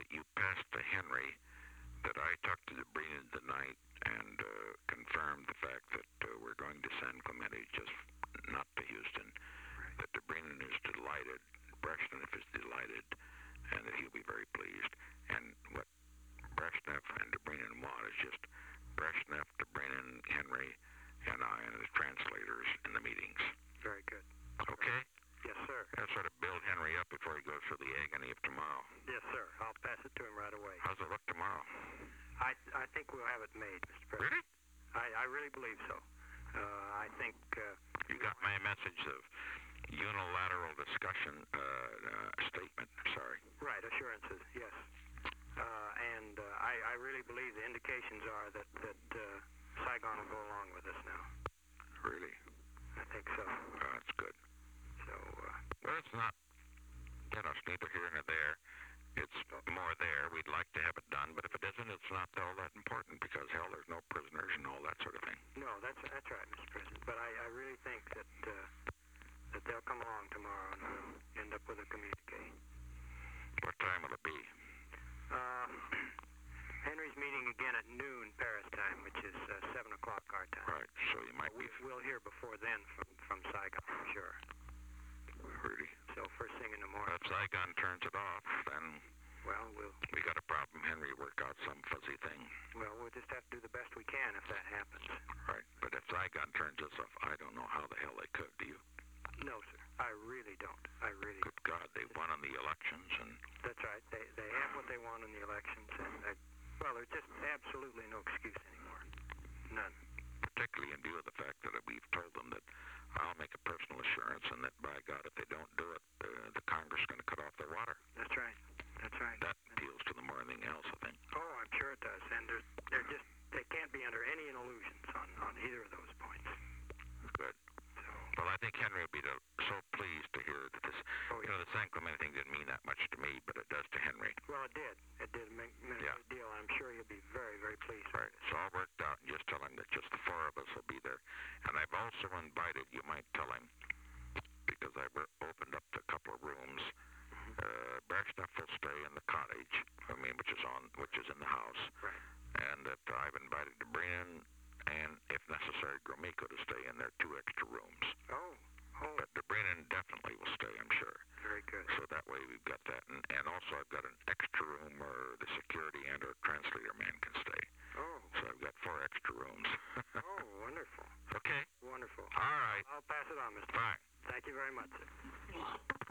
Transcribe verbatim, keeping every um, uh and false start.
you passed to Henry that I talked to Debrina tonight and uh, confirmed the fact that uh, we're going to San Clemente, just not to Houston. Right. That Debrina is delighted, Brezhnev is delighted, and that he'll be very pleased. And what Brezhnev and Debrina want is just Brezhnev, Debrina, Henry, and I, and the translators in the meetings. Very good. Okay? Yes, sir. That's sort of build Henry up before he goes through the agony of tomorrow. Yes, sir. I'll pass it to him right away. How's it look tomorrow? I I think we'll have it made, Mister President. Really? I, I really believe so. Uh, I think... Uh, You got my message of unilateral discussion uh, uh, statement. Sorry. Right, assurances, yes. Uh, and uh, I, I really believe the indications are that, that uh, Saigon will go along with us now. Really? I think so. Oh, that's good. So, uh, Well, it's not, you know, it's neither here nor there. It's more there. We'd like to have it done, but if it isn't, it's not all that important because, hell, there's no prisoners and all that sort of thing. no, that's that's right, Mister President. But I, I really think that uh, that they'll come along tomorrow and we'll end up with a communique. What time will it be? Uh, Henry's meeting again at noon Paris time, which is uh, seven o'clock our time. Right, so you might We, be we'll hear before then from, from Saigon, for sure. really. So first thing in the morning. If Saigon turns it off, then Well, we'll we got a problem. Henry work out some fuzzy thing. well we'll just have to do the best we can if that happens. Right, but if Saigon turns this off, I don't know how the hell they could, do you? No, sir. I really don't. I really. Good God, they won on the elections, and That's right. They they have what they want in the elections, and they, well, there's just absolutely no excuse anymore. None. particularly in view of the fact that we've told them that I'll make a personal assurance and that, by God, if they don't do it, uh, the Congress is going to cut off their water. That's right. That's right. That appeals to them more than anything else, I think. Oh, I'm sure it does. And they're, they're just, they can't be under any illusions on, on either of those points. Good. So, Well, I think Henry will be the, so pleased to hear that this, oh, you yeah. know, the San Clemente thing didn't mean that much to me, but it does to Henry. Well, it did. It did make, make Yeah. a big deal. I'm sure he'll be very, very pleased. Right. So all worked out, and just tell him that just the four of us will be there. And I've also invited, you might tell him, because I've opened up a couple of rooms. Uh, Brezhnev will stay in the cottage, I mean, which is on, which is in the house. Right. And that I've invited Debrina and, if necessary, Gromyko to stay in their two extra rooms. Oh, oh, But Debrina definitely will stay, I'm sure. very good. So that way we've got that. And, and also I've got an extra room where the security and our translator man can stay. Oh, So I've got four extra rooms. oh, wonderful. Okay. Wonderful. All right. I'll pass it on, Mister Fine. Thank you very much, sir.